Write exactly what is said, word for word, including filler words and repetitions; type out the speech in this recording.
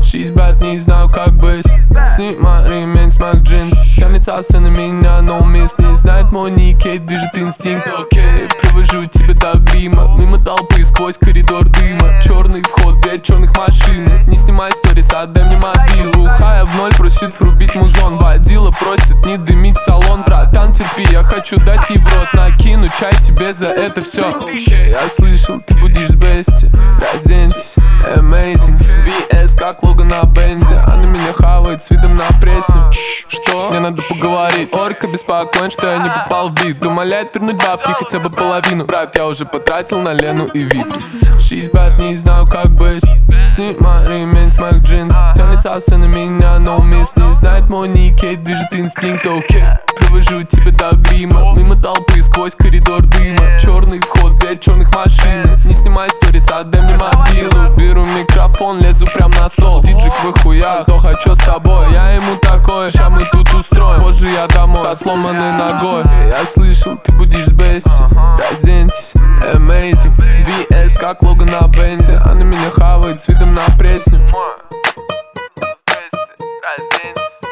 Шесть бат, не знаю как быть. Снимай ремень с моих джинс. Тянется аса на меня, но мисс не знает мой ник. Ей движет инстинкт, окей. Привожу тебя до грима. Мимо толпы, сквозь коридор дыма. Черный вход, две черных машины. Не снимай сторис, отдай мне мобилу. Хая в ноль, просит врубить музон. Водила просит не дымить салон. Братан, терпи, я хочу дать ей в рот. Накину чай тебе за это все. Я слышал, ты будешь с Бести. Разденьтесь, amazing. ви эс как лого на бензе. Она меня хавает с видом на пресню. Что? Мне надо поговорить. Орка беспокоен, что я не попал в бит. Умоляет вернуть бабки, хотя бы половину. Брат, я уже потратил на Лену и Випс. Шесть бат, не знаю как быть. Снимай ремень с моих джинс. Тянется аса на меня, но мисс не знает мой ник. Ей движет инстинкт, окей. Привожу тебя до грима. Мимо толпы, сквозь коридор дыма. Черный вход, две черных машины. Не снимай сторис, отдай мне мобилу. Беру микрофон, лезу прям на стол. Диджик в хуя, кто хочу с тобой. Я ему такой, ща мы тут устроим. Позже я домой, со сломанной ногой. Я слышал, ты будешь с Бести. Разденьтесь, amazing. ви эс как лого на бензе. Она меня хавает с видом на пресню. Разденьтесь.